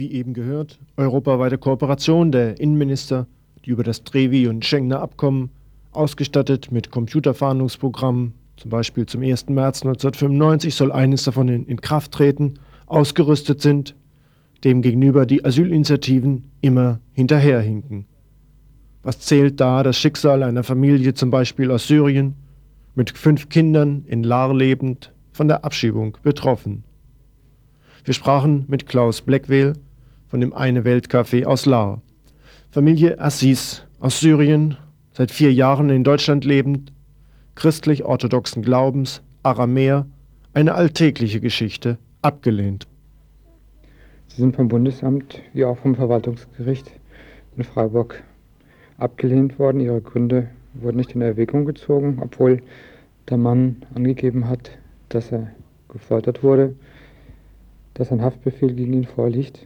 Wie eben gehört, europaweite Kooperation der Innenminister, die über das Trevi- und Schengener Abkommen, ausgestattet mit Computerfahndungsprogrammen, zum Beispiel zum 1. März 1995 soll eines davon in Kraft treten, ausgerüstet sind, demgegenüber die Asylinitiativen immer hinterherhinken. Was zählt da das Schicksal einer Familie zum Beispiel aus Syrien, mit 5 Kindern in Lahr lebend, von der Abschiebung betroffen? Wir sprachen mit Klaus Blackwell von dem Eine-Welt-Café aus Lahr. Familie Assis aus Syrien, seit 4 Jahren in Deutschland lebend, christlich-orthodoxen Glaubens, Aramäer, eine alltägliche Geschichte, abgelehnt. Sie sind vom Bundesamt wie auch vom Verwaltungsgericht in Freiburg abgelehnt worden. Ihre Gründe wurden nicht in Erwägung gezogen, obwohl der Mann angegeben hat, dass er gefoltert wurde, dass ein Haftbefehl gegen ihn vorliegt.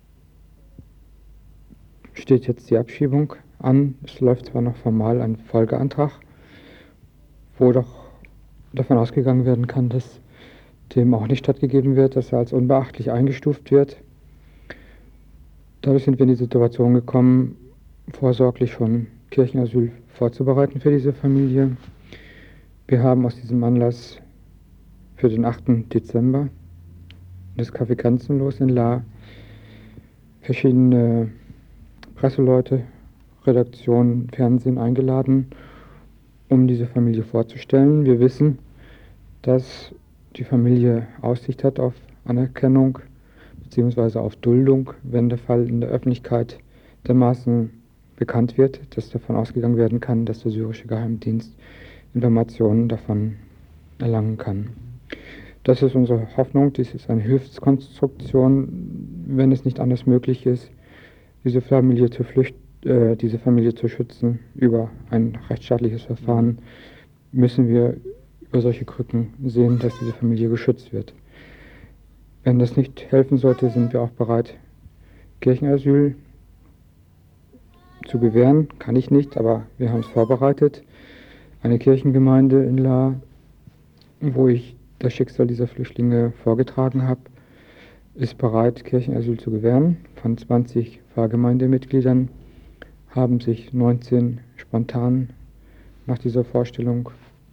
Steht jetzt die Abschiebung an. Es läuft zwar noch formal ein Folgeantrag, wo doch davon ausgegangen werden kann, dass dem auch nicht stattgegeben wird, dass er als unbeachtlich eingestuft wird. Dadurch sind wir in die Situation gekommen, vorsorglich schon Kirchenasyl vorzubereiten für diese Familie. Wir haben aus diesem Anlass für den 8. Dezember das Café Grenzenlos in Lahr verschiedene Presseleute, Redaktion, Fernsehen eingeladen, um diese Familie vorzustellen. Wir wissen, dass die Familie Aussicht hat auf Anerkennung bzw. auf Duldung, wenn der Fall in der Öffentlichkeit dermaßen bekannt wird, dass davon ausgegangen werden kann, dass der syrische Geheimdienst Informationen davon erlangen kann. Das ist unsere Hoffnung, dies ist eine Hilfskonstruktion, wenn es nicht anders möglich ist, diese Familie zu schützen über ein rechtsstaatliches Verfahren, müssen wir über solche Krücken sehen, dass diese Familie geschützt wird. Wenn das nicht helfen sollte, sind wir auch bereit, Kirchenasyl zu gewähren. Kann ich nicht, aber wir haben es vorbereitet. Eine Kirchengemeinde in Lahr, wo ich das Schicksal dieser Flüchtlinge vorgetragen habe, ist bereit, Kirchenasyl zu gewähren. Von 20 Pfarrgemeindemitgliedern haben sich 19 spontan nach der Vorstellung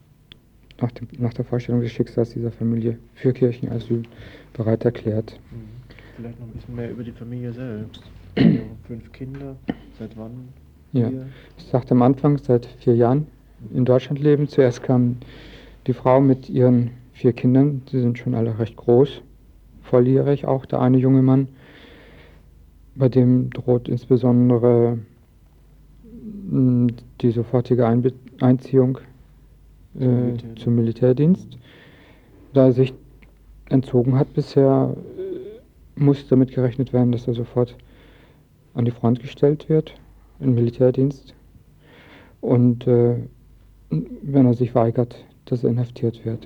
des Schicksals dieser Familie für Kirchenasyl bereit erklärt. Vielleicht noch ein bisschen mehr über die Familie selbst. 5 Kinder, seit wann? Ja, ich sagte am Anfang, seit 4 Jahren in Deutschland leben. Zuerst kam die Frau mit ihren 4 Kindern, sie sind schon alle recht groß, volljährig, auch der eine junge Mann, bei dem droht insbesondere die sofortige Einziehung zum Militärdienst. Da er sich entzogen hat bisher, muss damit gerechnet werden, dass er sofort an die Front gestellt wird, im Militärdienst. Und wenn er sich weigert, dass er inhaftiert wird.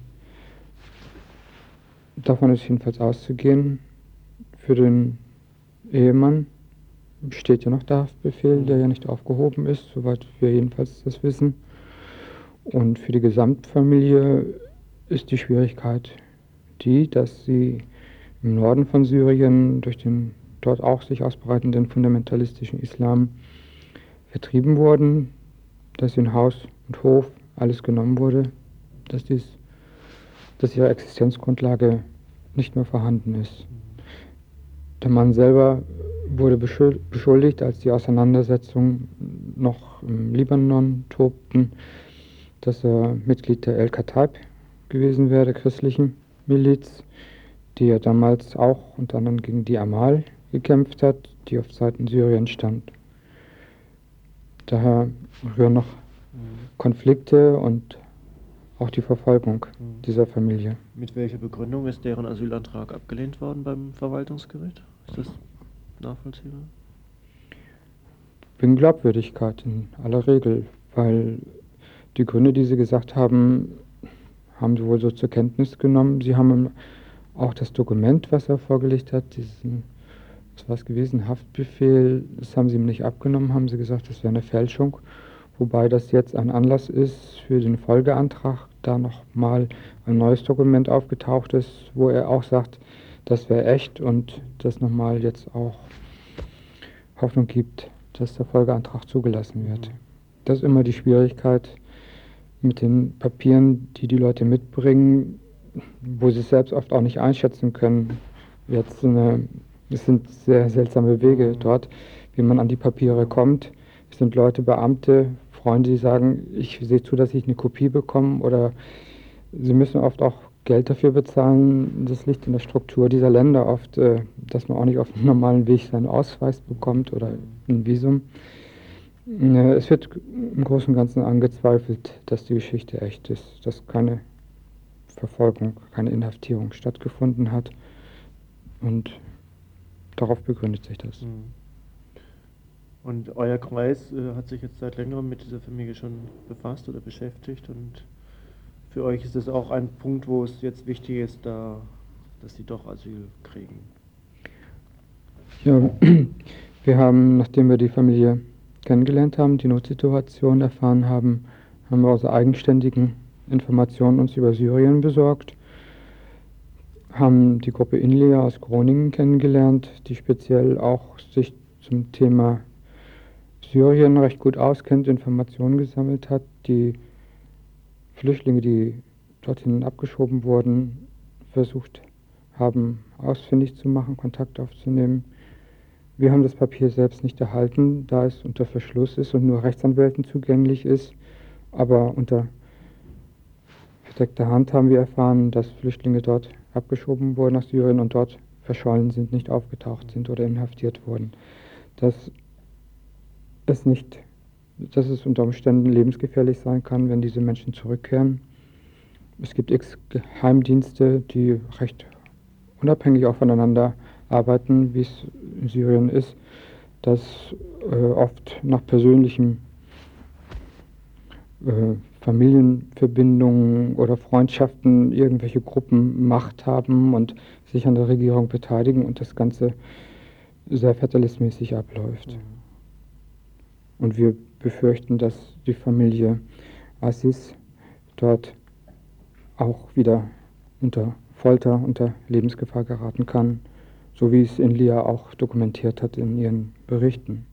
Davon ist jedenfalls auszugehen. Für den Ehemann besteht ja noch der Haftbefehl, der ja nicht aufgehoben ist, soweit wir jedenfalls das wissen. Und für die Gesamtfamilie ist die Schwierigkeit die, dass sie im Norden von Syrien durch den dort auch sich ausbreitenden fundamentalistischen Islam vertrieben wurden, dass ihnen Haus und Hof alles genommen wurde, dass ihre Existenzgrundlage nicht mehr vorhanden ist. Der Mann selber wurde beschuldigt, als die Auseinandersetzungen noch im Libanon tobten, dass er Mitglied der El-Kataib gewesen wäre, der christlichen Miliz, die ja damals auch unter anderem gegen die Amal gekämpft hat, die auf Seiten Syriens stand. Daher rühren noch Konflikte und auch die Verfolgung dieser Familie. Mit welcher Begründung ist deren Asylantrag abgelehnt worden beim Verwaltungsgericht? Ist das nachvollziehbar? Wegen Glaubwürdigkeit in aller Regel, weil die Gründe, die sie gesagt haben, haben sie wohl so zur Kenntnis genommen. Sie haben auch das Dokument, was er vorgelegt hat, was war es gewesen, Haftbefehl, das haben sie ihm nicht abgenommen, haben sie gesagt, das wäre eine Fälschung. Wobei das jetzt ein Anlass ist für den Folgeantrag, da nochmal ein neues Dokument aufgetaucht ist, wo er auch sagt, das wäre echt und das nochmal jetzt auch Hoffnung gibt, dass der Folgeantrag zugelassen wird. Das ist immer die Schwierigkeit mit den Papieren, die die Leute mitbringen, wo sie es selbst oft auch nicht einschätzen können. Es sind sehr seltsame Wege dort, wie man an die Papiere kommt. Es sind Leute, Beamte, Freunde, die sagen, ich sehe zu, dass ich eine Kopie bekomme, oder sie müssen oft auch Geld dafür bezahlen. Das liegt in der Struktur dieser Länder oft, dass man auch nicht auf dem normalen Weg seinen Ausweis bekommt oder ein Visum. Es wird im Großen und Ganzen angezweifelt, dass die Geschichte echt ist, dass keine Verfolgung, keine Inhaftierung stattgefunden hat, und darauf begründet sich das. Und euer Kreis hat sich jetzt seit längerem mit dieser Familie schon befasst oder beschäftigt, und für euch ist es auch ein Punkt, wo es jetzt wichtig ist, dass sie doch Asyl kriegen. Ja, wir haben, nachdem wir die Familie kennengelernt haben, die Notsituation erfahren haben, haben wir aus eigenständigen Informationen uns über Syrien besorgt, haben die Gruppe Inlia aus Groningen kennengelernt, die speziell auch sich zum Thema Syrien recht gut auskennt, Informationen gesammelt hat, die Flüchtlinge, die dorthin abgeschoben wurden, versucht haben, ausfindig zu machen, Kontakt aufzunehmen. Wir haben das Papier selbst nicht erhalten, da es unter Verschluss ist und nur Rechtsanwälten zugänglich ist. Aber unter verdeckter Hand haben wir erfahren, dass Flüchtlinge dort abgeschoben wurden nach Syrien und dort verschollen sind, nicht aufgetaucht sind oder inhaftiert wurden. Dass es unter Umständen lebensgefährlich sein kann, wenn diese Menschen zurückkehren. Es gibt Geheimdienste, die recht unabhängig auch voneinander arbeiten, wie es in Syrien ist, dass oft nach persönlichen Familienverbindungen oder Freundschaften irgendwelche Gruppen Macht haben und sich an der Regierung beteiligen und das Ganze sehr fatalistmäßig abläuft. Und wir befürchten, dass die Familie Aziz dort auch wieder unter Folter, unter Lebensgefahr geraten kann, so wie es Inlia auch dokumentiert hat in ihren Berichten.